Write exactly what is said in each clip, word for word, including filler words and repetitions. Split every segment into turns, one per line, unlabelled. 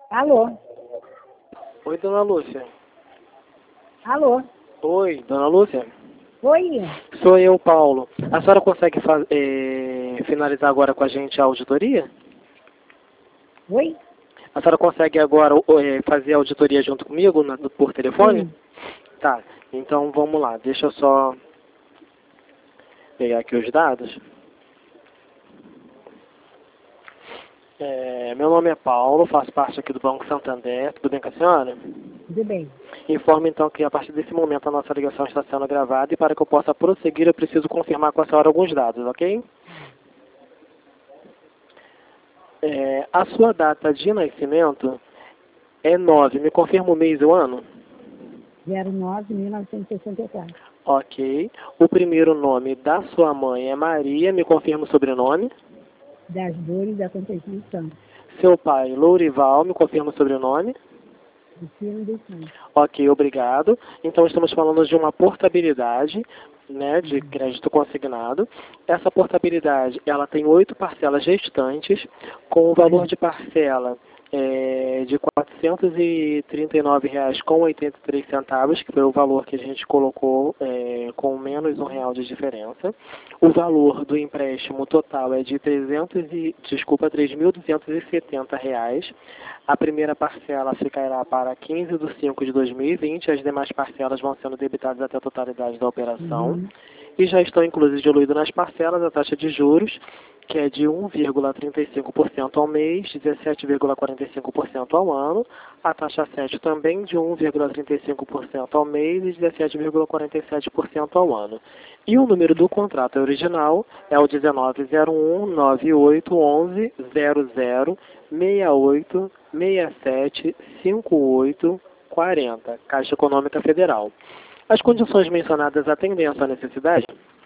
Alô?
Oi, dona Lúcia.
Alô?
Oi, dona Lúcia.
Oi?
Sou eu, Paulo. A senhora consegue fa- eh, finalizar agora com a gente a auditoria?
Oi?
A senhora consegue agora eh, fazer a auditoria junto comigo na- por telefone?
Sim.
Tá, então vamos lá. Deixa eu só pegar aqui os dados. É, meu nome é Paulo, faço parte aqui do Banco Santander. Tudo bem com a senhora?
Tudo bem.
Informo então que a partir desse momento a nossa ligação está sendo gravada e para que eu possa prosseguir eu preciso confirmar com a senhora alguns dados, ok? É, a sua data de nascimento é nove. Me confirma o mês e o ano?
zero nove mil novecentos e sessenta e quatro.
Ok. O primeiro nome da sua mãe é Maria. Me confirma o sobrenome?
Das dores da Conceição.
Seu pai, Lourival. Me confirma o sobrenome?
Do filho dos santos.
Ok, obrigado. Então estamos falando de uma portabilidade, né, de crédito consignado. Essa portabilidade, ela tem oito parcelas restantes, com o valor de parcela é, de quatrocentos e trinta e nove reais com oitenta e três centavos, que foi o valor que a gente colocou é, com menos um real de diferença. O valor do empréstimo total é de trezentos e, desculpa, três mil duzentos e setenta reais. A primeira parcela ficará para quinze de cinco de dois mil e vinte, as demais parcelas vão sendo debitadas até a totalidade da operação.
Uhum.
E já estão incluídos diluídos nas parcelas a taxa de juros, que é de um vírgula trinta e cinco por cento ao mês, dezessete vírgula quarenta e cinco por cento ao ano, a taxa sete também de um vírgula trinta e cinco por cento ao mês e dezessete vírgula quarenta e sete por cento ao ano. E o número do contrato original é o dezenove zero um nove oito onze zero zero seis oito seis sete cinco oito quarenta, Caixa Econômica Federal. As condições mencionadas atendem à sua necessidade?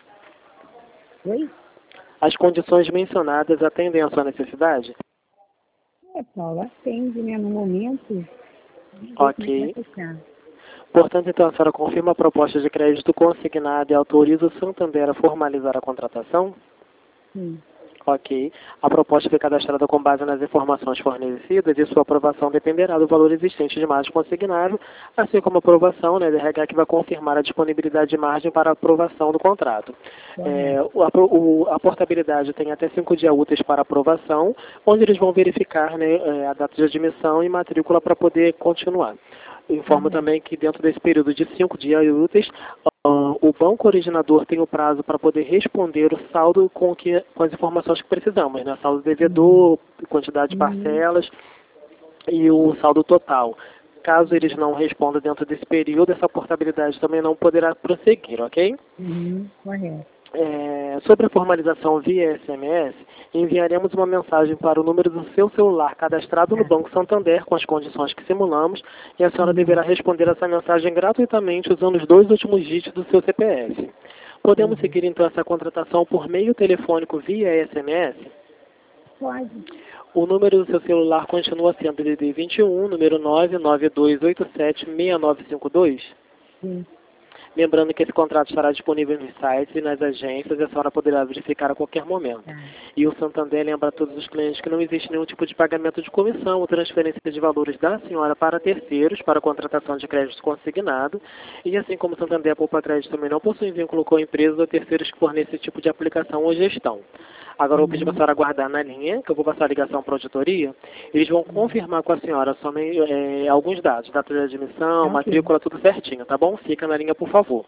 Oi?
As condições mencionadas atendem à sua necessidade?
É, Paulo, atende, né? No momento, vamos ver como é que
Ok.
vai ficar.
Portanto, então, a senhora confirma a proposta de crédito consignada e autoriza o Santander a formalizar a contratação?
Sim.
Ok. A proposta foi cadastrada com base nas informações fornecidas e sua aprovação dependerá do valor existente de margem consignado, assim como a aprovação, né, do R H que vai confirmar a disponibilidade de margem para a aprovação do contrato. É,
Correto.
o, a, o, a portabilidade tem até cinco dias úteis para aprovação, onde eles vão verificar, né, é, a data de admissão e matrícula para poder continuar. Informo
Correto.
também que dentro desse período de cinco dias úteis, Uh, o banco originador tem o prazo para poder responder o saldo com, que, com as informações que precisamos, né? Saldo devedor, quantidade de
Uhum.
parcelas e o saldo total. Caso eles não respondam dentro desse período, essa portabilidade também não poderá prosseguir, ok?
Uhum. Correto.
É, sobre a formalização via S M S, enviaremos uma mensagem para o número do seu celular cadastrado no
Tá.
Banco Santander com as condições que simulamos e a senhora
Uhum.
deverá responder essa mensagem gratuitamente usando os dois últimos dígitos do seu C P F. Podemos
Uhum.
seguir então essa contratação por meio telefônico via S M S?
Pode.
O número do seu celular continua sendo D D vinte e um, número nove nove dois oito sete seis nove cinco dois?
Sim.
Lembrando que esse contrato estará disponível nos sites e nas agências e a senhora poderá verificar a qualquer momento.
Tá.
E o Santander lembra a todos os clientes que não existe nenhum tipo de pagamento de comissão ou transferência de valores da senhora para terceiros para a contratação de crédito consignado. E assim como o Santander Poupa Crédito também não possui vínculo com empresas ou terceiros que fornecem esse tipo de aplicação ou gestão. Agora eu vou pedir para a
Uhum.
senhora aguardar na linha, que eu vou passar a ligação para a auditoria. Eles vão confirmar com a senhora somente é, alguns dados, data de admissão,
Tá ok.
matrícula, tudo certinho, tá bom? Fica na linha, por favor.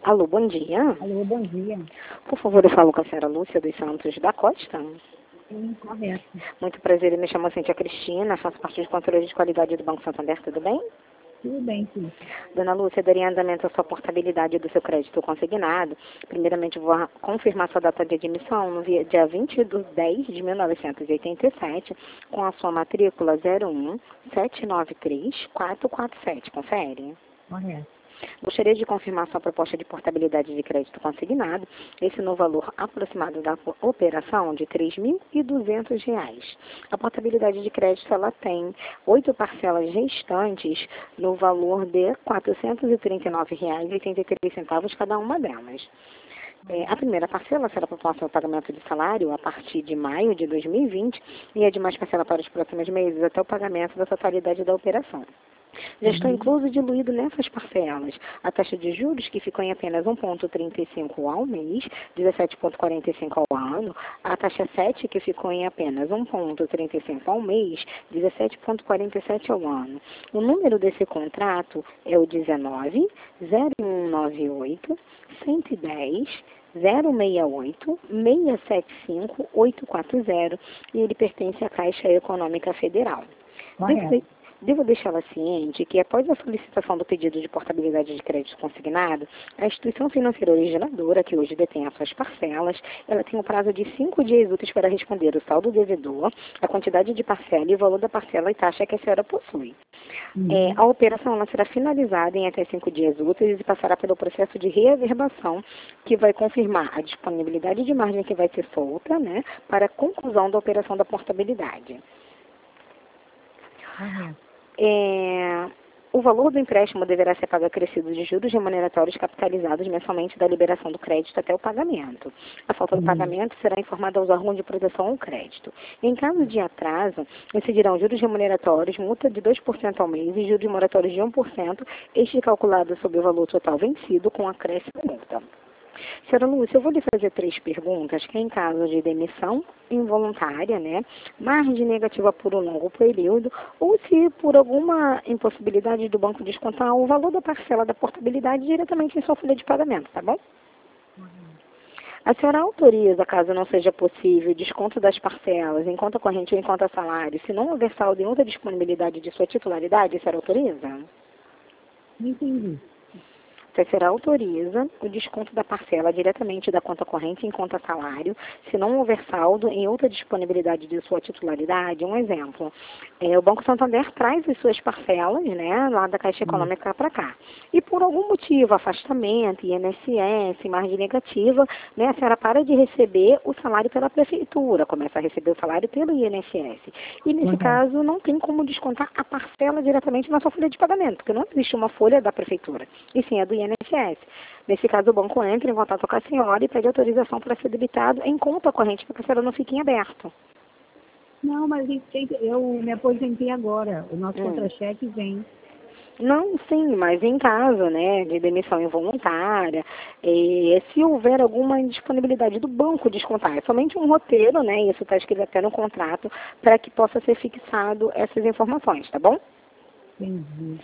Alô, bom dia.
Alô, bom dia.
Por favor, eu falo com a senhora Lúcia dos Santos da Costa.
Sim, correto.
Muito prazer, eu me chamo Cintia Cristina, faço parte de controle de qualidade do Banco Santander, tudo bem?
Tudo bem, sim.
Dona Lúcia, daria andamento à sua portabilidade do seu crédito consignado. Primeiramente, vou confirmar sua data de admissão no dia vinte de dez de mil novecentos e oitenta e sete, com a sua matrícula zero um sete nove três quatro quatro sete. Confere?
Correto.
Gostaria de confirmar sua proposta de portabilidade de crédito consignado, esse no valor aproximado da operação de três mil e duzentos reais. A portabilidade de crédito ela tem oito parcelas restantes no valor de quatrocentos e trinta e nove reais e oitenta e três centavos cada uma delas. É, a primeira parcela será proposta no pagamento de salário a partir de maio de dois mil e vinte e a demais parcela para os próximos meses até o pagamento da totalidade da operação. Já está incluso diluído nessas parcelas a taxa de juros, que ficou em apenas um vírgula trinta e cinco ao mês, dezessete vírgula quarenta e cinco ao ano, a taxa sete, que ficou em apenas um vírgula trinta e cinco ao mês, dezessete vírgula quarenta e sete ao ano. O número desse contrato é o dezenove zero um nove oito cento e dez zero seis oito seis sete cinco oito quatro zero e ele pertence à Caixa Econômica Federal.
Correto.
Devo deixá-la ciente que, após a solicitação do pedido de portabilidade de crédito consignado, a instituição financeira originadora, que hoje detém as suas parcelas, ela tem um prazo de cinco dias úteis para responder o saldo devedor, a quantidade de parcela e o valor da parcela e taxa que a senhora possui.
Uhum.
É, a operação ela será finalizada em até cinco dias úteis e passará pelo processo de reaverbação, que vai confirmar a disponibilidade de margem que vai ser solta, né, para a conclusão da operação da portabilidade.
Correto.
É, o valor do empréstimo deverá ser pago acrescido de juros remuneratórios capitalizados mensalmente da liberação do crédito até o pagamento. A falta do
Uhum.
pagamento será informada aos órgãos de proteção ao crédito. Em caso de atraso, incidirão juros remuneratórios, multa de dois por cento ao mês e juros moratórios de um por cento, este calculado sobre o valor total vencido com acréscimo de multa. Senhora Lúcia, eu vou lhe fazer três perguntas, que é em caso de demissão involuntária, né, margem negativa por um longo período, ou se por alguma impossibilidade do banco descontar o valor da parcela da portabilidade diretamente em sua folha de pagamento, tá bom? A senhora autoriza, caso não seja possível, desconto das parcelas em conta corrente ou em conta salário, se não houver saldo em outra disponibilidade de sua titularidade, a senhora autoriza?
Não entendi.
A senhora autoriza o desconto da parcela diretamente da conta corrente em conta salário, se não houver saldo em outra disponibilidade de sua titularidade. Um exemplo, é, o Banco Santander traz as suas parcelas, né, lá da Caixa Econômica para cá. E por algum motivo, afastamento, I N S S, margem negativa, né, a senhora para de receber o salário pela prefeitura, começa a receber o salário pelo I N S S. E nesse
Uhum.
caso, não tem como descontar a parcela diretamente na sua folha de pagamento, porque não existe uma folha da prefeitura, e sim a do I N S S. Nesse caso, o banco entra em contato com a senhora e pede autorização para ser debitado em conta corrente, para que a senhora não fique em aberto.
Não, mas eu me aposentei agora. O nosso
Hum.
contra-cheque vem.
Não, sim, mas em caso, né, de demissão involuntária, eh, se houver alguma indisponibilidade do banco descontar, é somente um roteiro, né, isso está escrito até no contrato, para que possa ser fixado essas informações, tá bom?
Entendi.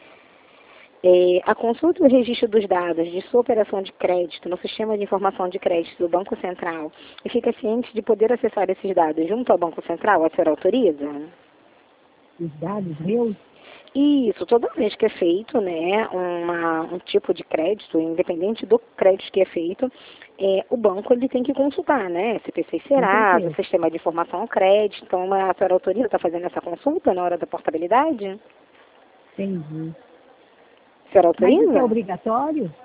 É, a consulta e o registro dos dados de sua operação de crédito no Sistema de Informação de Crédito do Banco Central e fica ciente de poder acessar esses dados junto ao Banco Central, a senhora autoriza?
Os dados meus?
Isso, toda vez que é feito, né, uma, um tipo de crédito, independente do crédito que é feito, é, o banco ele tem que consultar, né, S P C Serasa, o Sistema de Informação ao Crédito. Então, a senhora autoriza está fazendo essa consulta na hora da portabilidade?
Entendi.
A senhora
Mas
autoriza?
isso é obrigatório?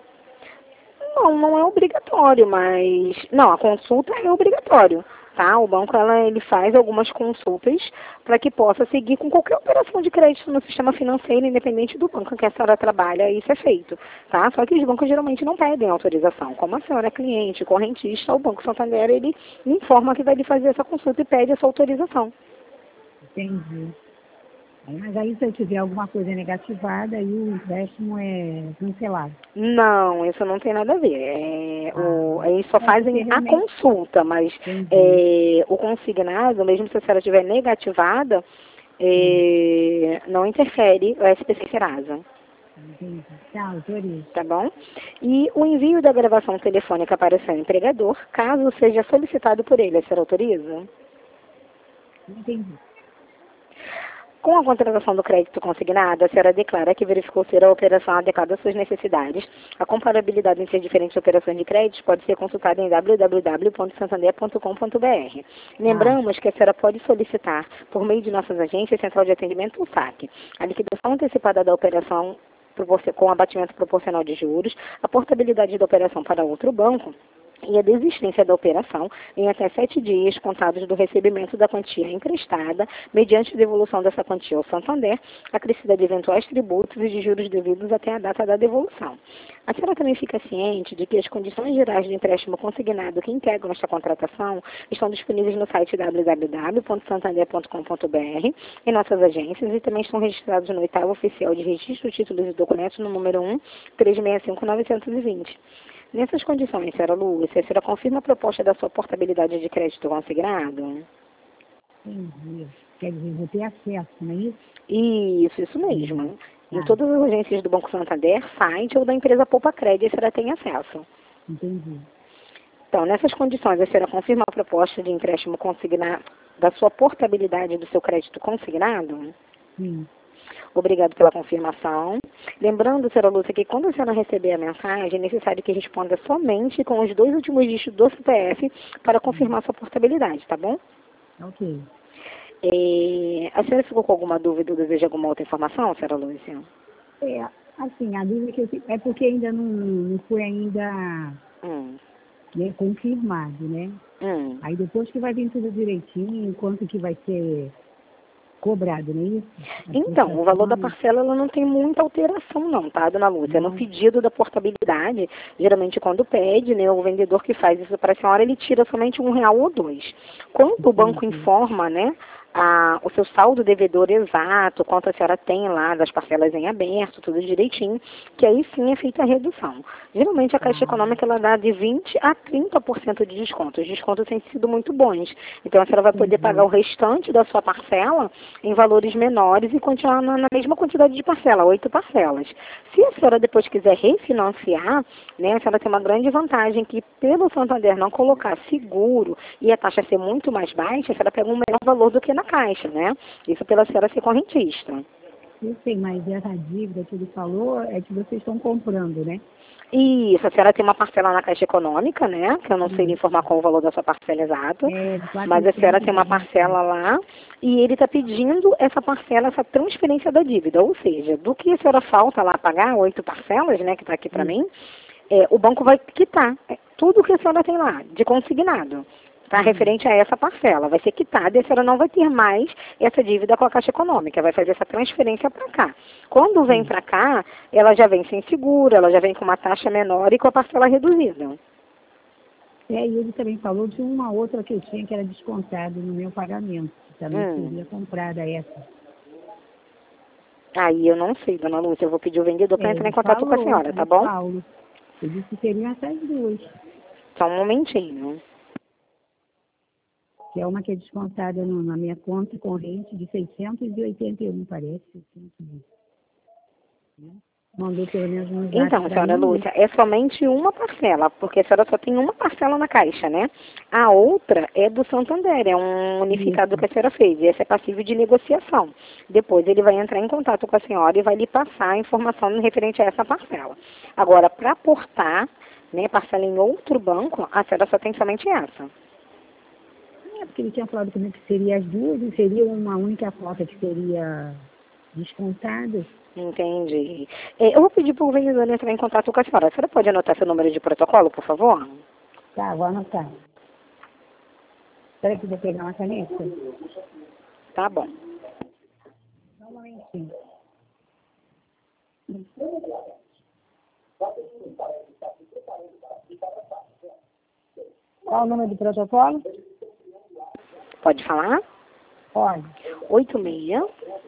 Não, não é obrigatório, mas... Não, a consulta é obrigatório, tá? O banco, ela, ele faz algumas consultas para que possa seguir com qualquer operação de crédito no sistema financeiro, independente do banco que a senhora trabalha, isso é feito, tá? Só que os bancos geralmente não pedem autorização. Como a senhora é cliente, correntista, o Banco Santander, ele informa que vai lhe fazer essa consulta e pede essa autorização.
Entendi. Mas aí se eu tiver alguma coisa negativada, aí o empréstimo é cancelado.
Não, isso não tem nada a ver. É, o,
Ah,
eles só
é
fazem
porque
a
realmente-
consulta, mas
Entendi.
é, o consignado, mesmo se a senhora estiver negativada, é, não interfere o S P C Serasa.
Entendi. Tá, autorizo.
Tá bom? E o envio da gravação telefônica para o seu empregador, caso seja solicitado por ele, a senhora autoriza?
Entendi.
Com a contratação do crédito consignado, a senhora declara que verificou ser a operação adequada às suas necessidades. A comparabilidade entre as diferentes operações de crédito pode ser consultada em w w w ponto santander ponto com ponto b r. Lembramos que a senhora pode solicitar, por meio de nossas agências, Central de Atendimento, o saque, a liquidação antecipada da operação com abatimento proporcional de juros, a portabilidade da operação para outro banco, e a desistência da operação em até sete dias contados do recebimento da quantia emprestada, mediante devolução dessa quantia ao Santander, acrescida de eventuais tributos e de juros devidos até a data da devolução. A senhora também fica ciente de que as condições gerais do empréstimo consignado que integram esta contratação estão disponíveis no site w w w ponto santander ponto com ponto b r, em nossas agências, e também estão registrados no oitavo oficial de registro, títulos e documentos no número um, trezentos e sessenta e cinco, novecentos e vinte. Nessas condições, senhora Lúcia, a senhora confirma a proposta da sua portabilidade de crédito consignado?
Entendi. Quer dizer, vou ter acesso, não é isso?
Isso, isso mesmo. Em
Ah.
todas as agências do Banco Santander, site ou da empresa Poupa Crédito, a senhora tem acesso.
Entendi.
Então, nessas condições, a senhora confirma a proposta de empréstimo consignado, da sua portabilidade do seu crédito consignado?
Sim.
Obrigado pela confirmação. Lembrando, senhora Lúcia, que quando a senhora receber a mensagem, é necessário que responda somente com os dois últimos dígitos do C P F para confirmar sua portabilidade, tá bom?
Ok.
É, a senhora ficou com alguma dúvida ou deseja alguma outra informação, senhora Lúcia?
É, assim, a dúvida que eu fico é porque ainda não, não foi ainda
Hum.
né, confirmado, né?
Hum.
Aí depois que vai vir tudo direitinho, quanto que vai ser cobrado, não é isso? A
Então, o valor da
prestação,
parcela ela não tem muita alteração não, tá, dona Lúcia? No
Não.
pedido da portabilidade, geralmente quando pede, né, o vendedor que faz isso para a senhora, ele tira somente um real ou dois. Quando o banco
Entendi.
informa, né, a, o seu saldo devedor exato, quanto a senhora tem lá das parcelas em aberto, tudo direitinho, que aí sim é feita a redução. Geralmente a Caixa
Ah.
Econômica ela dá de vinte a trinta por cento de desconto. Os descontos têm sido muito bons. Então a senhora vai poder
Entendi.
pagar o restante da sua parcela em valores menores e continuar na, na mesma quantidade de parcela, oito parcelas. Se a senhora depois quiser refinanciar, né, a senhora tem uma grande vantagem que pelo Santander não colocar seguro e a taxa ser muito mais baixa, a senhora pega um melhor valor do que na Caixa, né? Isso pela senhora ser correntista.
Eu sei, mas essa dívida que ele falou é que vocês estão comprando, né?
Isso, a senhora tem uma parcela na Caixa Econômica, né? Que eu não sei lhe
Sim.
informar qual o valor da sua parcela exato.
É,
Mas a senhora
quatrocentos
tem uma
e vinte.
parcela lá e ele está pedindo essa parcela, essa transferência da dívida. Ou seja, do que a senhora falta lá pagar, oito parcelas, né, que está aqui para mim, é, o banco vai quitar é, tudo que a senhora tem lá, de consignado. Tá, referente a essa parcela, vai ser quitada e a senhora não vai ter mais essa dívida com a Caixa Econômica, vai fazer essa transferência para cá. Quando vem para cá, ela já vem sem seguro, ela já vem com uma taxa menor e com a parcela reduzida.
É, e ele também falou de uma outra que eu tinha que era descontado no meu pagamento, que também
Hum.
seria comprada essa.
Aí eu não sei, dona Lúcia, eu vou pedir o vendedor para
É,
entrar em
ele
contato com a
falou,
senhora, tá
o
bom?
Paulo. Ele disse que seriam essas duas,
Só um momentinho.
que é uma que é descontada no- na minha conta corrente de seiscentos e oitenta e um, parece. seiscentos e- né? Mandou pelo menos um zap
Então,
pra
senhora
mim, né?
Lúcia, é somente uma parcela, porque a senhora só tem uma parcela na Caixa, né? A outra é do Santander, é um unificado
Isso.
que a senhora fez, e esse é passível de negociação. Depois ele vai entrar em contato com a senhora e vai lhe passar a informação referente a essa parcela. Agora, para aportar, né, parcela em outro banco, a senhora só tem somente essa.
É, porque ele tinha falado comigo que seria as duas e seria uma única cota que seria descontada.
Entendi. É, eu vou pedir para o vendedor entrar em contato com a senhora. A senhora pode anotar seu número de protocolo, por favor?
Tá, vou anotar. Espera que eu vou pegar uma caneta.
Tá bom.
Só um momentinho. Qual o número do protocolo?
Pode falar?
Pode.
oito seis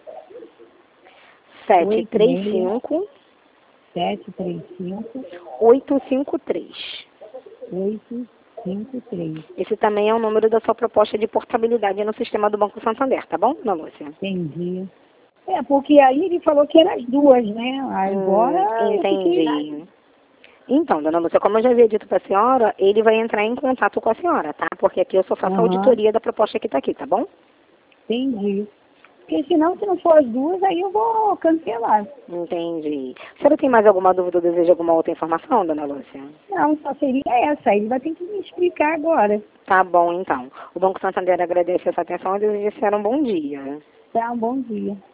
sete três cinco
sete três cinco,
oito cinco três.
oito cinco três.
Esse também é o número da sua proposta de portabilidade no sistema do Banco Santander, tá bom, dona Lúcia?
Entendi. É, porque aí ele falou que eram as duas, né? Agora
Hum,
eu fiquei na-
entendi. Então, dona Lúcia, como eu já havia dito para a senhora, ele vai entrar em contato com a senhora, tá? Porque aqui eu só faço a
Aham.
auditoria da proposta que está aqui, tá bom?
Entendi. Porque senão, se não for as duas, aí eu vou cancelar.
Entendi. A senhora tem mais alguma dúvida ou deseja alguma outra informação, dona Lúcia?
Não, só seria essa. Ele vai ter que me explicar agora.
Tá bom, então. O Banco Santander agradece essa atenção e deseja a senhora um bom dia.
Tá, um bom dia.